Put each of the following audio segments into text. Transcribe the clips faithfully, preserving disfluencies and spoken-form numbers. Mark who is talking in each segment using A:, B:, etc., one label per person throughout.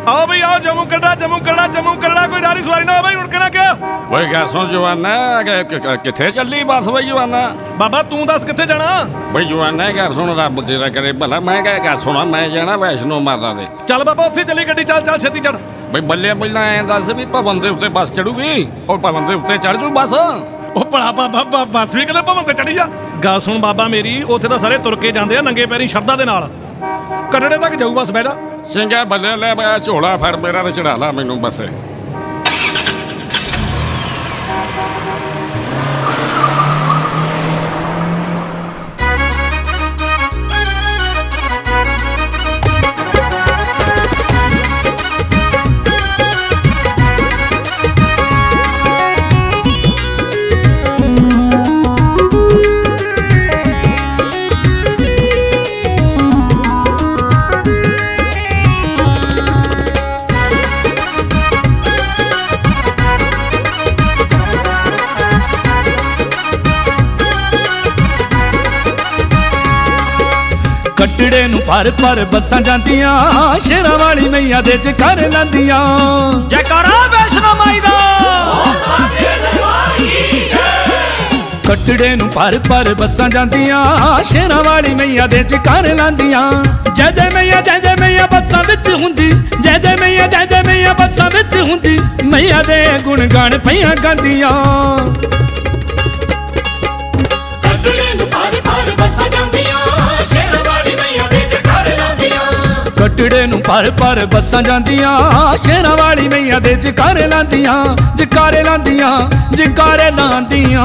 A: आओ भाई आओ, जम्मू कटरा जम्मू कटरा जम्मू कटरा, कोई नारी सवारी ना हो भाई, उड़कना क्या?
B: ਓਏ ਗੱਲ ਸੁਣ ਜਵਾਨਾ, ਕਿੱਥੇ ਚੱਲੀ ਬੱਸ ਬਈ ਜਵਾਨਾ?
A: ਬਾਬਾ ਤੂੰ ਦੱਸ ਕਿੱਥੇ ਜਾਣਾ?
B: ਬਈ ਜਵਾਨਾ ਗੱਲ ਸੁਣ, ਰੱਬ ਤੇਰਾ ਕਰੇ ਭਲਾ। ਮੈਂ ਕਿਹਾ ਗੱਲ ਸੁਣਾ, ਮੈਂ ਜਾਣਾ ਵੈਸ਼ਨੋ ਮਾਤਾ ਦੇ।
A: ਚੱਲ ਬਾਬਾ ਉੱਥੇ ਚੱਲੀ ਗੱਡੀ, ਚੱਲ ਚੱਲ ਛੇਤੀ ਚੜ।
B: ਬਈ ਬੱਲੇ ਪਹਿਲਾਂ ਐਂ ਦੱਸ ਵੀ ਭਵਨ ਦੇ ਉੱਤੇ ਬੱਸ ਚੜੂਗੀ? ਉਹ ਭਵਨ ਦੇ ਉੱਤੇ ਚੜ ਜੂ ਬੱਸ?
A: ਉਹ ਭਲਾ ਬਾਬਾ ਬੱਸ ਵੀ ਕਿਤੇ ਭਵਨ ਤੇ ਚੜੀ ਆ? ਗੱਲ ਸੁਣ ਬਾਬਾ ਮੇਰੀ, ਉੱਥੇ ਤਾਂ ਸਾਰੇ ਤੁਰ ਕੇ ਜਾਂਦੇ ਆ ਨੰਗੇ ਪੈਰੀ ਸ਼ਰਧਾ ਦੇ ਨਾਲ। ਕਟੜੇ ਤੱਕ ਜਾਊ ਬਸ, ਬਹਿ ਜਾ।
B: ਸਿੰਘਾ ਬੱਲੇ ਲੈ, ਮੈਂ ਝੋਲਾ ਫੜ ਮੇਰਾ ਤੇ ਚੜਾ ਲਾ ਮੈਨੂੰ ਬੱਸੇ।
C: कटड़े नूं भर भर बसां जांदियां, शेरां वाली मैया दे जयकार लांदियां।
A: जयकारा वैष्णो माई दा।
C: कटड़े नूं भर भर बसां जांदियां, शेरां वाली मैया दे जयकार लांदियां। जय जय मैया जय जय मैया बसां विच हुंदी, जय जय मैया जय जय मैया बसां विच हुंदी, मैया दे गुण गान पईयां गांदियां।
D: कटड़े नूं भर भर बसां जांदियां, शेरां वाली मैया दे जयकार लांदियां।
C: कटड़े नूं भर भर बसां जांदियां, शेरां वाली मैया दे जयकारे लांदियां, जयकारे लांदियां, जयकारे लांदियां।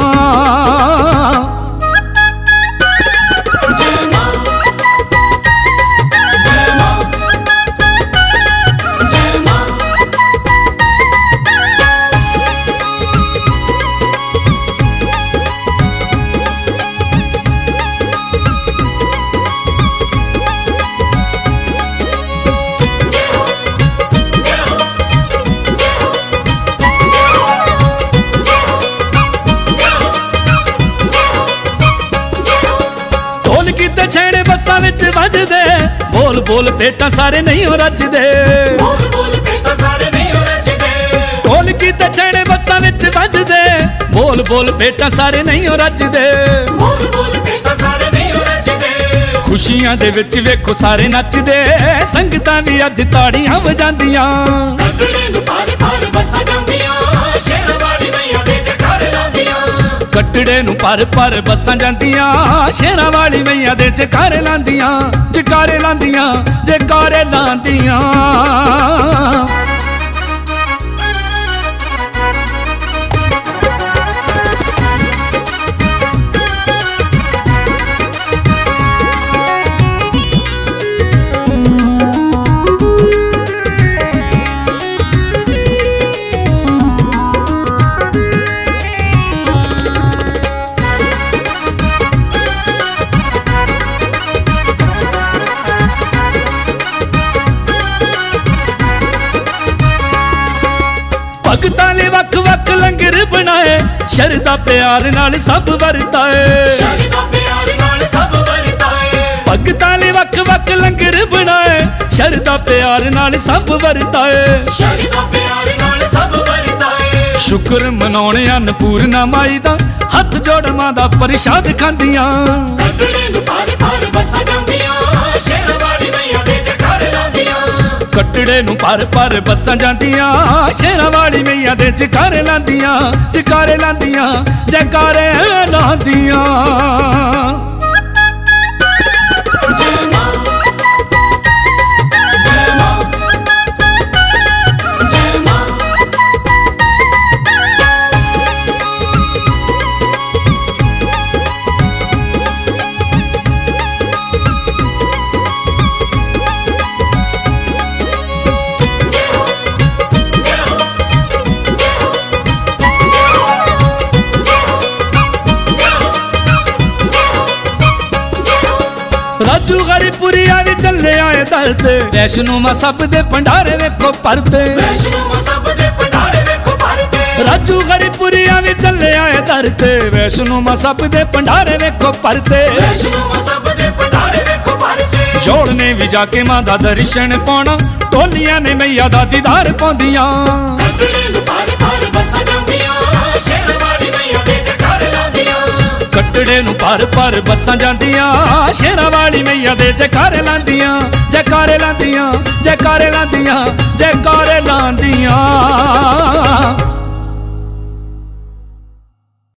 C: छेड़े बसां विच वजदे, बोल बोल बेटा सारे नहीं हो रजदे।
D: बोल बोल बेटा सारे नहीं हो रजदे।
C: ढोल कीते छेड़े बसां विच वजदे, बोल बोल बेटा सारे नहीं हो रजदे।
D: बोल बोल बेटा सारे नहीं हो रजदे।
C: खुशियां दे विच वेखो सारे नचदे, संगतां भी अज ताड़ियां वजांदियां।
D: कटड़े नूं भर भर बसां जांदियां, शेरां वाली मैया दे जयकार लांदियां।
C: कटड़े नूं भर भर बसां जांदियां, शेरां वाली मैया दे जयकारे लांदियां, जयकारे लांदियां, जयकारे लांदियां। भगतां ने वख वख लंगर बनाए, शरदा प्यार नाल सब वरताए।
D: शरदा प्यार नाल सब वरताए।
C: भगतां ने वख वख लंगर बनाए, शरदा प्यार नाल सब वरताए।
D: शरदा प्यार नाल सब वरताए।
C: शुक्र मनाउणे अन्नपूर्णा माई दा, हथ जोड़ मां दा प्रसाद खांदियां।
D: कटड़े नूं भर भर बसां जांदियां, शेरां वाली मैया दे जयकार लांदियां।
C: कटड़े नूं भर भर बसां जांदियां, शेरां वाली मैया दे जयकारे लांदियां, जयकारे लांदियां, जयकारे लांदियां। राजू हरिपुरिया भी चले आए दरते, वैष्णो मां सब दे भंडारे वेखो भरते।
D: वैष्णो मां सब दे भंडारे वेखो भरते।
C: राजू हरिपुरिया भी चले आए दरते, वैष्णो मां सब दे भंडारे वेखो भरते।
D: वैष्णो मां सब दे भंडारे वेखो भरते।
C: ਚੋਲ ਨੇ ਵੀ ਜਾ ਕੇ ਮਾਂ ਦਾ ਦਰਸ਼ਨ ਪਾਉਣਾ ਟੋਲੀਆਂ ਨੇ ਮਈਆ ਦਾ ਦੀਦਾਰ ਪਾਉਂਦੀਆਂ
D: ਕੱਟੜੇ ਨੂੰ ਪਾਰ ਪਾਰ ਬੱਸਾਂ ਜਾਂਦੀਆਂ ਸ਼ੇਰਾਂ ਵਾਲੀ ਮਈਆ ਦੇ ਜੈਕਾਰੇ ਲਾਉਂਦੀਆਂ
C: ਕੱਟੜੇ ਨੂੰ ਪਰ ਪਰ ਬੱਸਾਂ ਜਾਂਦੀਆਂ ਸ਼ੇਰਾਂ ਵਾਲੀ ਮਈਆ ਦੇ ਜੈਕਾਰੇ ਲਾਉਂਦੀਆਂ ਜੈਕਾਰੇ ਲਾਉਂਦੀਆਂ ਜੈਕਾਰੇ ਲਾਉਂਦੀਆਂ ਜੈਕਾਰੇ ਲਾਉਂਦੀਆਂ